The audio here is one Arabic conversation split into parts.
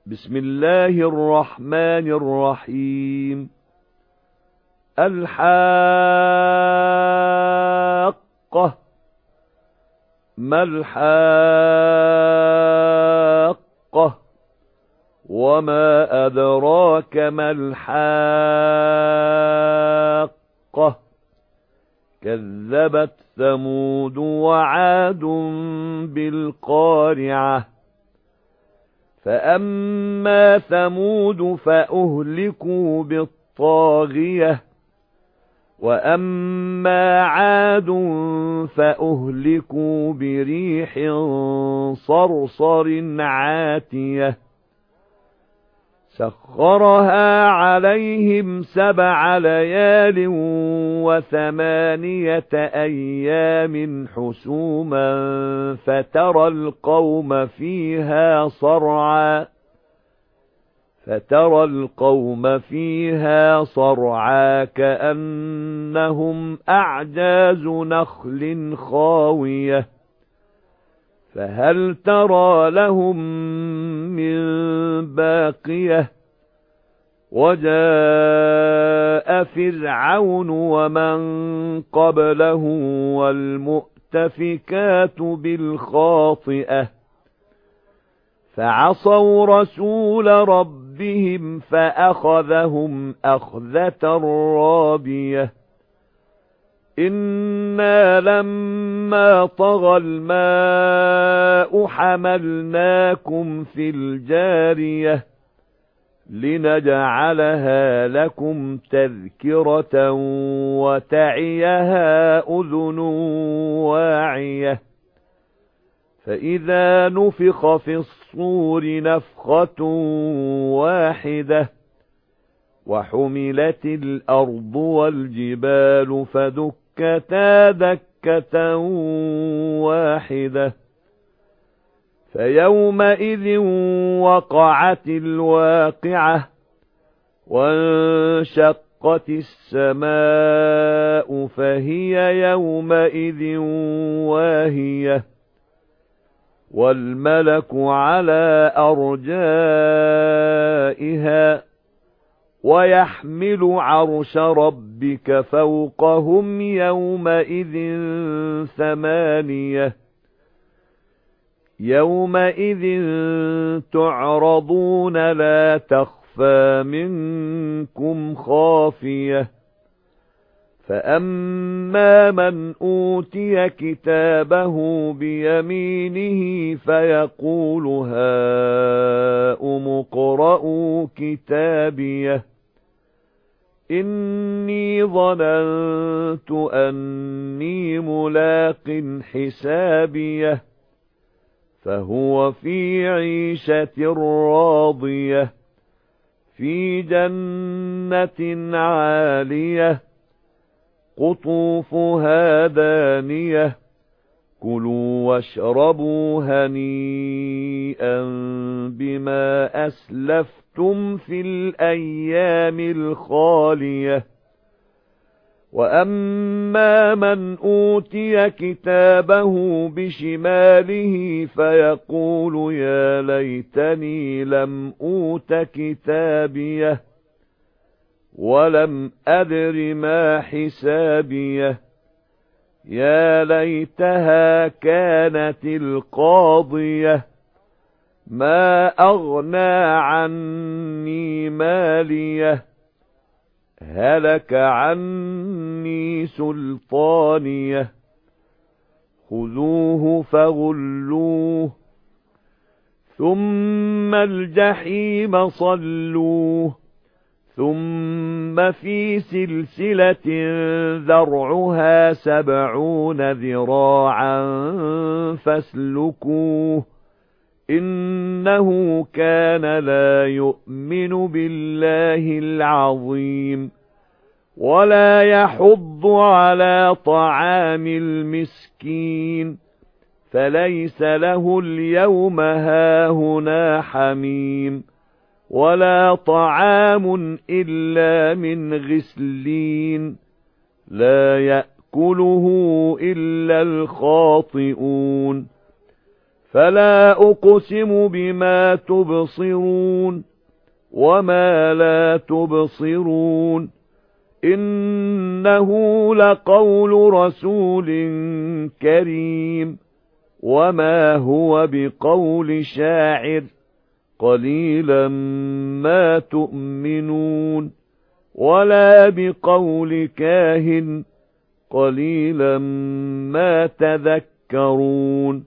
بسم الله الرحمن الرحيم. الحاقة. ما الحاقة؟ وما أدراك ما الحاقة؟ كذبت ثمود وعاد بالقارعة. فأما ثمود فأهلكوا بالطاغية، وأما عاد فأهلكوا بريح صرصر عاتية سخرها عليهم 7 ليال و8 أيام حسوما فترى القوم فيها صرعا كأنهم أعجاز نخل خاوية فهل ترى لهم من باقية. وجاء فرعون ومن قبله والمؤتفكات بالخاطئة فعصوا رسول ربهم فأخذهم أخذة رابية. إنا لما طغى الماء حملناكم في الجارية لنجعلها لكم تذكرة وتعيها أذن واعية. فإذا نفخ في الصور نفخة واحدة وحملت الأرض والجبال فدكتا دكة واحدة فيومئذ وقعت الواقعة وانشقت السماء فهي يومئذ واهية والملك على أرجائها ويحمل عرش ربك فوقهم يومئذ 8 يومئذ تعرضون لا تخفى منكم خافية. فأما من أوتي كتابه بيمينه فيقول هاؤم اقرءوا كتابيه إني ظننت أني ملاق حسابيه فهو في عيشة راضية في جنة عالية قطوفها دانية كلوا واشربوا هنيئا بما أسلفتم في الأيام الخالية. وأما من أوتي كتابه بشماله فيقول يا ليتني لم أوت كتابيه ولم أدر ما حسابيه يا ليتها كانت القاضية ما أغنى عني ماليه هلك عني سلطانيه خذوه فغلوه ثم الجحيم صلوه ثم في سلسلة ذرعها 70 ذراعا فاسلكوه إنه كان لا يؤمن بالله العظيم ولا يحض على طعام المسكين فليس له اليوم هاهنا حميم ولا طعام إلا من غسلين لا يأكله إلا الخاطئون فلا أقسم بما تبصرون وما لا تبصرون إنه لقول رسول كريم وما هو بقول شاعر قليلا ما تؤمنون ولا بقول كاهن قليلا ما تذكرون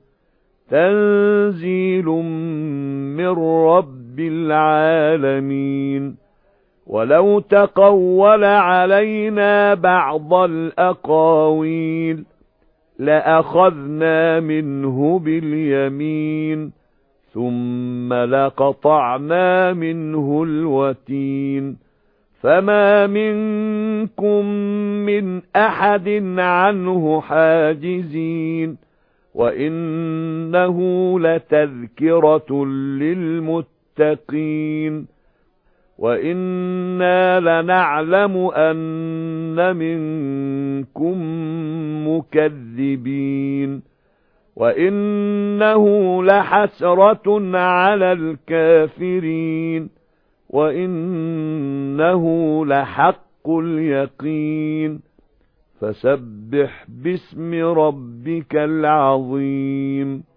تنزيل من رب العالمين ولو تقول علينا بعض الأقاويل لأخذنا منه باليمين ثم لقطعنا منه الوتين فما منكم من أحد عنه حاجزين وإنه لتذكرة للمتقين وإنا لنعلم أن منكم مكذبين وإنه لحسرة على الكافرين وإنه لحق اليقين فسبح باسم ربك العظيم